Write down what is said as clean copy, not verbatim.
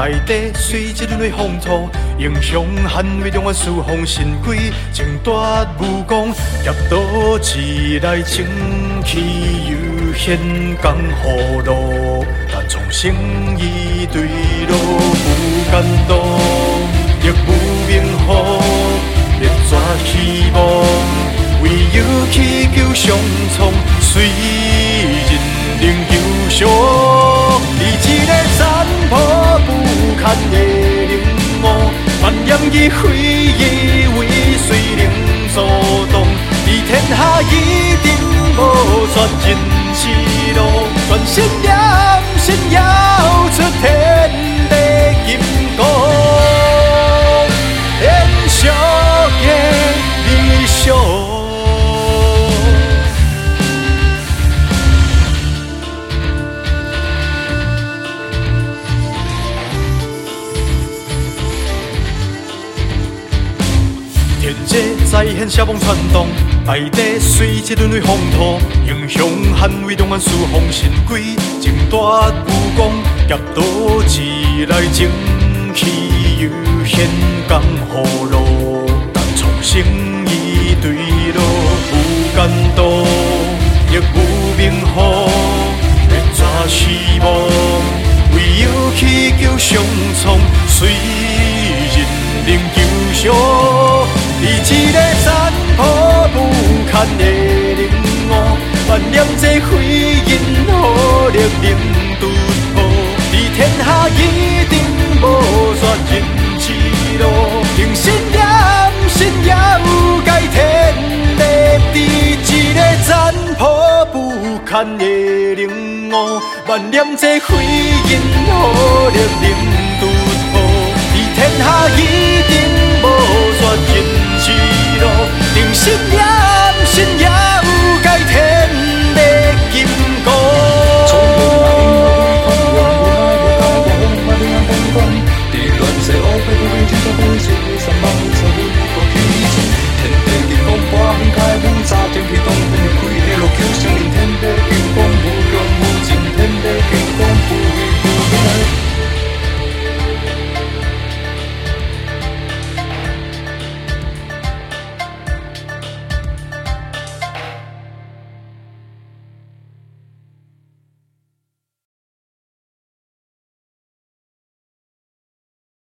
爱地随一轮的风土，英雄捍卫中原四方神规，争夺武功，业道自来争气悠闲江湖路，但从生意对路不间道，亦无名号，灭绝希望。为有祈求上苍，随人能救赎。你一个残破不堪的陵墓，万念已毁以为水能阻挡。你天下一定无绝人之路，全心念信要出天地金光，延续的理想。天际再现写梦传动，爱地随一轮的风土，英雄捍卫中原四方神规，争夺武功，业道自来争气悠闲江湖路，但从生意对路无间道，亦无名号，灭绝希望，唯有祈求上苍，随人能救赎。你一个残破不堪的陵墓，万念这灰烬，火力能突破。你天下一定无绝人之路，用心念信要改天地。你一个残破不堪的陵墓，万念这灰烬，火力能突破。你天下